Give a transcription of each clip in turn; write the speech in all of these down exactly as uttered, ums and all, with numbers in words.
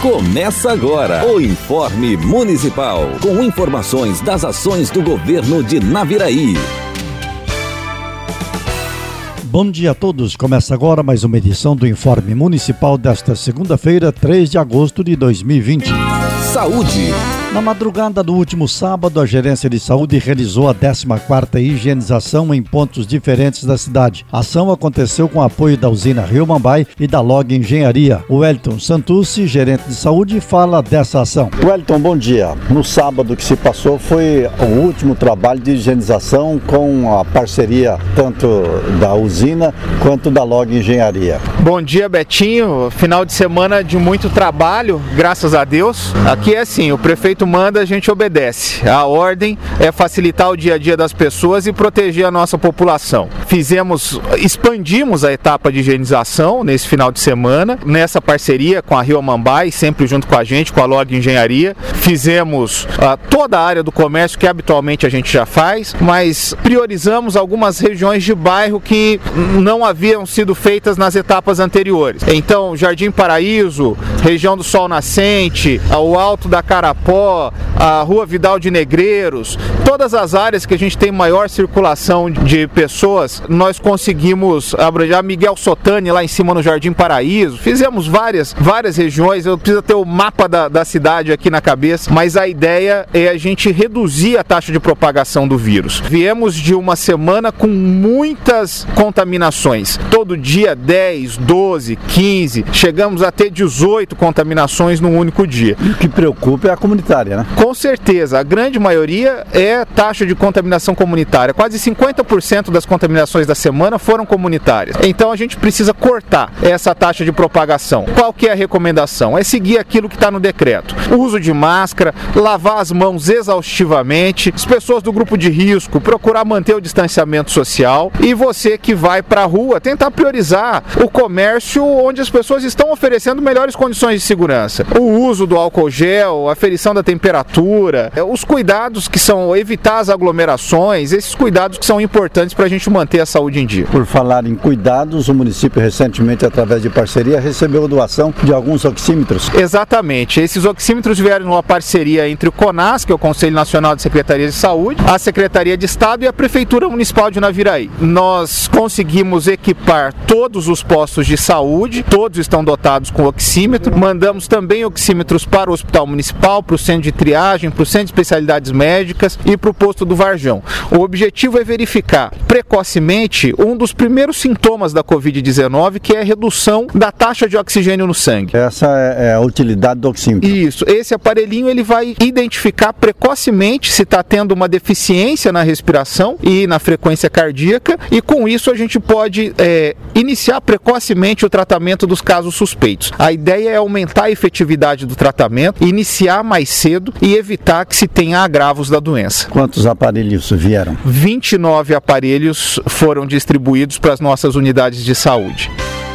Começa agora o Informe Municipal, com informações das ações do governo de Naviraí. Bom dia a todos. Começa agora mais uma edição do Informe Municipal desta segunda-feira, três de agosto de dois mil e vinte. Saúde. Na madrugada do último sábado, a Gerência de Saúde realizou a décima quarta higienização em pontos diferentes da cidade. A ação aconteceu com apoio da usina Rio Mambai e da Log Engenharia. O Wellington Santucci, gerente de saúde, fala dessa ação. Wellington, bom dia. No sábado que se passou foi o último trabalho de higienização com a parceria tanto da usina quanto da Log Engenharia. Bom dia, Betinho. Final de semana de muito trabalho, graças a Deus. Aqui é assim, o prefeito manda, a gente obedece. A ordem é facilitar o dia a dia das pessoas e proteger a nossa população. Fizemos, expandimos a etapa de higienização nesse final de semana, nessa parceria com a Rio Mambai, sempre junto com a gente, com a Log Engenharia. Fizemos uh, toda a área do comércio que habitualmente a gente já faz, mas priorizamos algumas regiões de bairro que não haviam sido feitas nas etapas anteriores. Então, Jardim Paraíso, região do Sol Nascente, o Alto da Carapó, a Rua Vidal de Negreiros, todas as áreas que a gente tem maior circulação de pessoas, nós conseguimos abranger. Miguel Sotani lá em cima no Jardim Paraíso, fizemos várias, várias regiões. Eu preciso ter o mapa da, da cidade aqui na cabeça, mas a ideia é a gente reduzir a taxa de propagação do vírus. Viemos de uma semana com muitas contaminações, todo dia dez, doze, quinze, chegamos a ter dezoito contaminações num único dia. E o que preocupa é a comunitária, né? Com certeza, a grande maioria é taxa de contaminação comunitária. Quase cinquenta por cento das contaminações da semana foram comunitárias. Então a gente precisa cortar essa taxa de propagação. Qual que é a recomendação? É seguir aquilo que está no decreto. O uso de máscara, lavar as mãos exaustivamente, as pessoas do grupo de risco, procurar manter o distanciamento social, e você que vai para a rua, tentar priorizar o comércio onde as pessoas estão oferecendo melhores condições de segurança. O uso do álcool gel, a aferição da temperatura, os cuidados que são evitar as aglomerações, esses cuidados que são importantes para a gente manter a saúde em dia. Por falar em cuidados, o município recentemente, através de parceria, recebeu doação de alguns oxímetros. Exatamente. Esses oxímetros vieram numa parceria entre o CONAS, que é o Conselho Nacional de Secretarias de Saúde, a Secretaria de Estado e a Prefeitura Municipal de Naviraí. Nós conseguimos equipar todos os postos de saúde, todos estão dotados com oxímetro. Mandamos também oxímetros para o Hospital Municipal, para o Centro de Triagem, para o Centro de Especialidades Médicas e para o posto do Varjão. O objetivo é verificar precocemente um dos primeiros sintomas da covid dezenove, que é a redução da taxa de oxigênio no sangue. Essa é a utilidade do oxímetro. Isso. Esse aparelhinho ele vai identificar precocemente se está tendo uma deficiência na respiração e na frequência cardíaca, e com isso a gente pode é, iniciar precocemente o tratamento dos casos suspeitos. A ideia é aumentar a efetividade do tratamento, iniciar mais cedo e evitar que se tenha agravos da doença. Quantos aparelhos vieram? vinte e nove aparelhos foram distribuídos para as nossas unidades de saúde.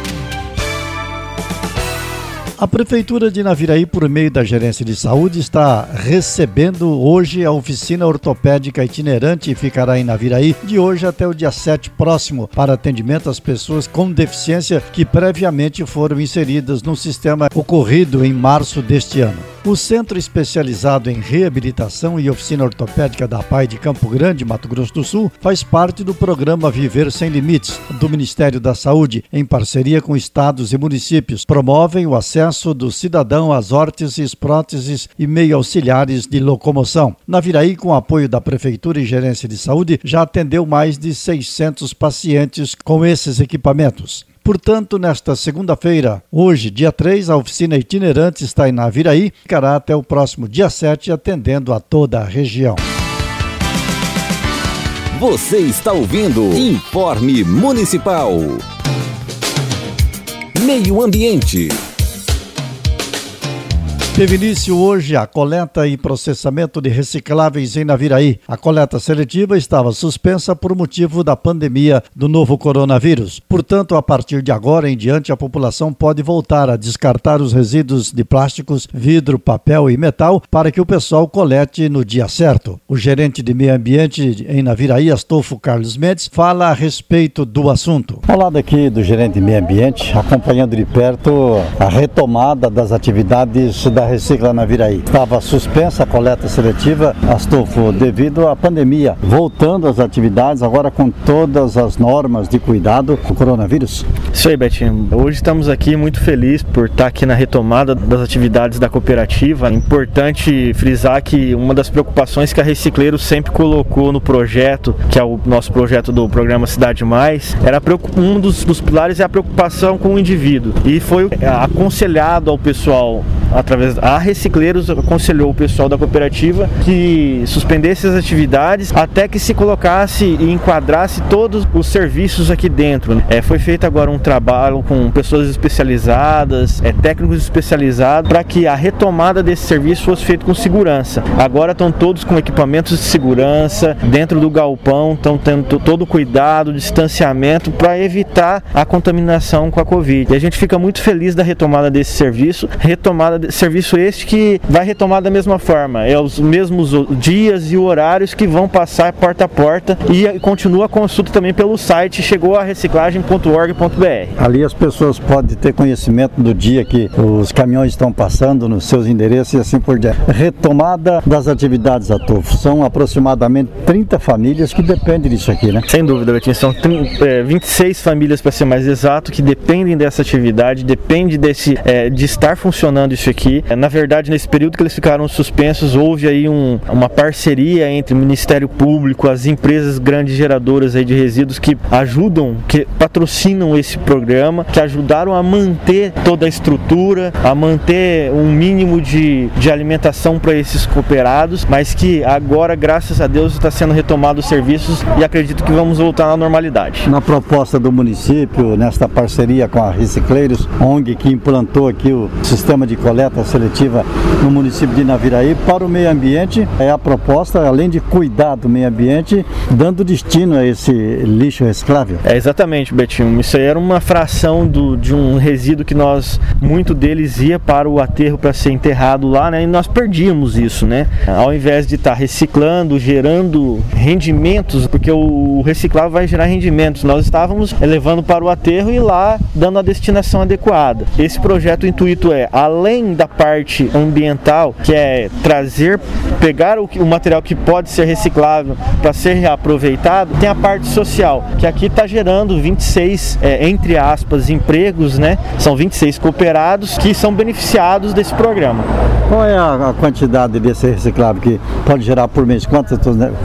A Prefeitura de Naviraí, por meio da Gerência de Saúde, está recebendo hoje a oficina ortopédica itinerante e ficará em Naviraí de hoje até o dia sete próximo para atendimento às pessoas com deficiência que previamente foram inseridas no sistema ocorrido em março deste ano. O Centro Especializado em Reabilitação e Oficina Ortopédica da P A I de Campo Grande, Mato Grosso do Sul, faz parte do programa Viver Sem Limites, do Ministério da Saúde, em parceria com estados e municípios. Promovem o acesso do cidadão às órteses, próteses e meio auxiliares de locomoção. Naviraí, com apoio da Prefeitura e Gerência de Saúde, já atendeu mais de seiscentos pacientes com esses equipamentos. Portanto, nesta segunda-feira, hoje, dia três, a oficina itinerante está em Naviraí, ficará até o próximo dia sete, atendendo a toda a região. Você está ouvindo Informe Municipal. Meio Ambiente. Teve início hoje a coleta e processamento de recicláveis em Naviraí. A coleta seletiva estava suspensa por motivo da pandemia do novo coronavírus. Portanto, a partir de agora em diante, a população pode voltar a descartar os resíduos de plásticos, vidro, papel e metal para que o pessoal colete no dia certo. O gerente de meio ambiente em Naviraí, Astolfo Carlos Mendes, fala a respeito do assunto. Ao lado aqui do gerente de meio ambiente, acompanhando de perto a retomada das atividades da Recicla Naviraí. Estava suspensa a coleta seletiva, Astolfo, devido à pandemia. Voltando às atividades, agora com todas as normas de cuidado com o coronavírus. Isso aí, Betinho. Hoje estamos aqui muito felizes por estar aqui na retomada das atividades da cooperativa. É importante frisar que uma das preocupações que a Recicleiro sempre colocou no projeto, que é o nosso projeto do programa Cidade Mais, era um dos, dos pilares é a preocupação com o indivíduo. E foi aconselhado ao pessoal, através a Recicleiros aconselhou o pessoal da cooperativa que suspendesse as atividades até que se colocasse e enquadrasse todos os serviços aqui dentro. É, foi feito agora um trabalho com pessoas especializadas, é, técnicos especializados, para que a retomada desse serviço fosse feita com segurança. Agora estão todos com equipamentos de segurança dentro do galpão, estão tendo todo o cuidado, distanciamento para evitar a contaminação com a Covid. E a gente fica muito feliz da retomada desse serviço, retomada de serviço este que vai retomar da mesma forma, é os mesmos dias e horários que vão passar porta a porta e continua a consulta também pelo site chegou a reciclagem ponto org ponto br. Ali as pessoas podem ter conhecimento do dia que os caminhões estão passando nos seus endereços e assim por diante. Retomada das atividades, Astolfo, são aproximadamente trinta famílias que dependem disso aqui, né? Sem dúvida, Betinho, são vinte e seis famílias, para ser mais exato, que dependem dessa atividade, depende desse, é, de estar funcionando isso aqui. Na verdade, nesse período que eles ficaram suspensos, houve aí um, uma parceria entre o Ministério Público, as empresas grandes geradoras aí de resíduos que ajudam, que patrocinam esse programa, que ajudaram a manter toda a estrutura, a manter um mínimo de, de alimentação para esses cooperados, mas que agora, graças a Deus, está sendo retomado os serviços e acredito que vamos voltar à normalidade. Na proposta do município, nesta parceria com a Recicleiros, O N G que implantou aqui o sistema de coleta seletiva no município de Naviraí, para o meio ambiente, é a proposta, além de cuidar do meio ambiente, dando destino a esse lixo reciclável. É exatamente, Betinho. Isso aí era uma fração do, de um resíduo que nós, muito deles ia para o aterro para ser enterrado lá, né? E nós perdíamos isso, né? Ao invés de estar tá reciclando, gerando rendimentos, porque o reciclável vai gerar rendimentos, nós estávamos levando para o aterro e lá dando a destinação adequada. Esse projeto, o intuito é, além da parte ambiental, que é trazer, pegar o, o material que pode ser reciclável para ser reaproveitado, tem a parte social, que aqui está gerando vinte e seis, é, entre aspas, empregos, né? São vinte e seis cooperados que são beneficiados desse programa. Qual é a, a quantidade desse reciclável que pode gerar por mês? Quantas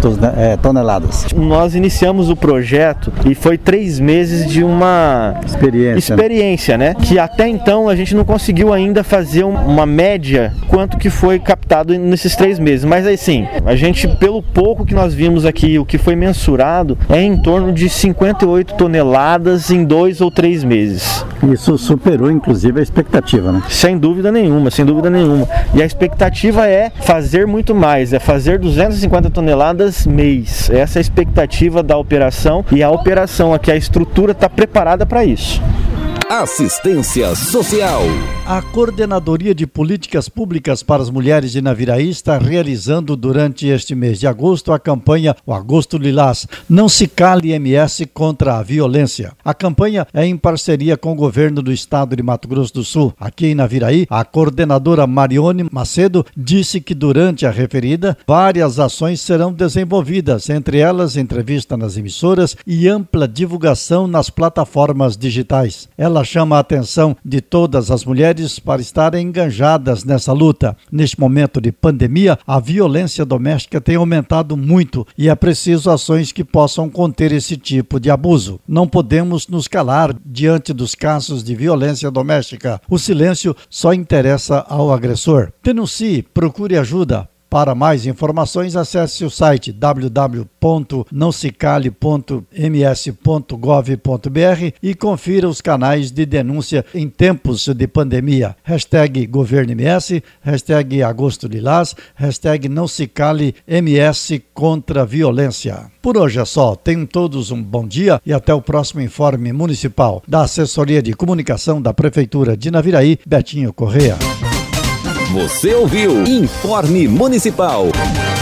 toneladas? Nós iniciamos o projeto e foi três meses de uma experiência, experiência né? Que até então a gente não conseguiu ainda fazer uma média quanto que foi captado nesses três meses, mas assim, a gente, pelo pouco que nós vimos aqui, o que foi mensurado é em torno de cinquenta e oito toneladas em dois ou três meses. Isso superou inclusive a expectativa, né? Sem dúvida nenhuma, sem dúvida nenhuma. E a expectativa é fazer muito mais, é fazer duzentas e cinquenta toneladas mês. Essa é a expectativa da operação e a operação aqui, a estrutura está preparada para isso. Assistência Social. A Coordenadoria de Políticas Públicas para as Mulheres de Naviraí está realizando durante este mês de agosto a campanha O Agosto Lilás, Não Se Cale M S contra a Violência. A campanha é em parceria com o governo do estado de Mato Grosso do Sul. Aqui em Naviraí, a coordenadora Marione Macedo disse que durante a referida, várias ações serão desenvolvidas, entre elas entrevista nas emissoras e ampla divulgação nas plataformas digitais. Ela chama a atenção de todas as mulheres para estarem engajadas nessa luta. Neste momento de pandemia, a violência doméstica tem aumentado muito e é preciso ações que possam conter esse tipo de abuso. Não podemos nos calar diante dos casos de violência doméstica. O silêncio só interessa ao agressor. Denuncie, procure ajuda. Para mais informações, acesse o site w w w ponto não se cale ponto m s ponto gov ponto b r e confira os canais de denúncia em tempos de pandemia. Hashtag Governo M S, hashtag Agosto Lilás, hashtag Não Se Cale M S contra a Violência. Por hoje é só. Tenham todos um bom dia e até o próximo Informe Municipal da Assessoria de Comunicação da Prefeitura de Naviraí, Betinho Correia. Você ouviu Informe Municipal.